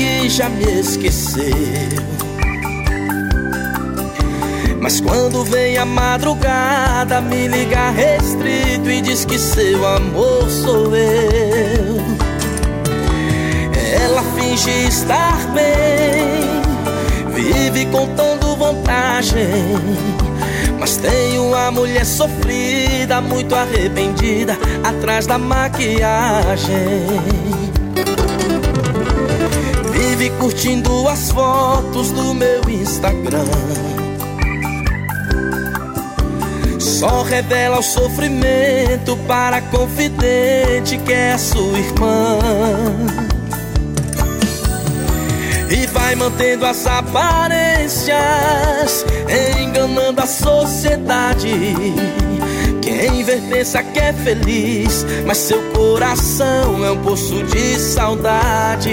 que já me esqueceu. Mas quando vem a madrugada, me liga restrito e diz que seu amor sou eu. Ela finge estar bem, vive contando vantagem, mas tem uma mulher sofrida, muito arrependida, atrás da maquiagem. Vive curtindo as fotos do meu Instagram, só revela o sofrimento para a confidente que é a sua irmã. E vai mantendo as aparências, enganando a sociedade. Quem vê pensa que é feliz, mas seu coração é um poço de saudade.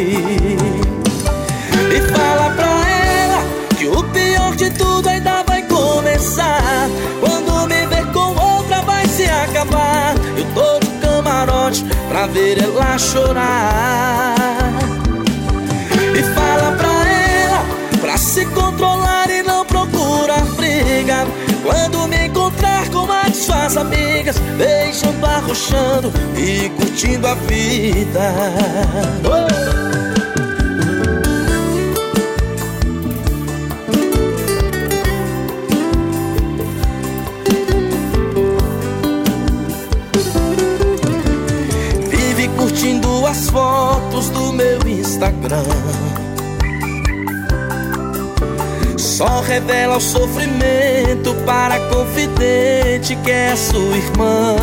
E fala pra ela que o pior de tudo ainda vai começar. Quando me ver com outra vai se acabar. Eu tô de camarote pra ver ela chorar. E fala pra ela pra se controlar e não procurar briga. Quando me encontrar com as suas amigas, beijando, arrochando e curtindo a vida. Vive curtindo as fotos do meu Instagram, só revela o sofrimento para a confidente que é a sua irmã.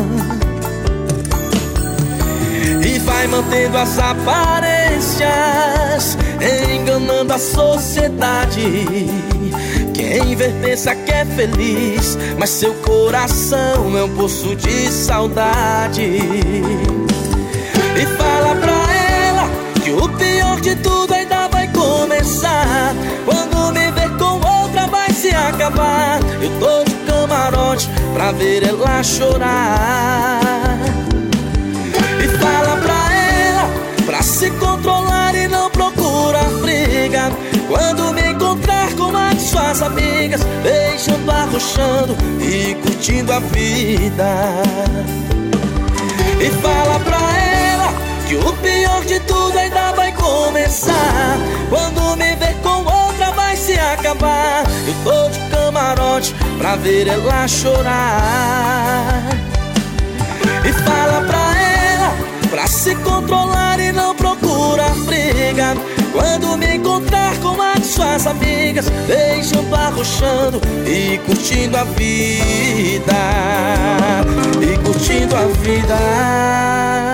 E vai mantendo as aparências, enganando a sociedade. Quem vê pensa que é feliz, mas seu coração é um poço de saudade. E fala pra ela que o pior de tudo ainda vai começar. Quando me ver com outra vai se acabar. Eu tô de camarote pra ver ela chorar. E fala pra ela pra se controlar e não procurar briga. Quando me encontrar com as suas amigas, beijando, arrochando e curtindo a vida. E fala pra ela que o pior de tudo ainda vai começar. Quando me ver com outra vai se acabar. Eu tô de camarote pra ver ela chorar. E fala pra ela pra se controlar e não procurar briga. Quando me encontrar com as suas amigas, beijando, arrochando e curtindo a vida. E curtindo a vida.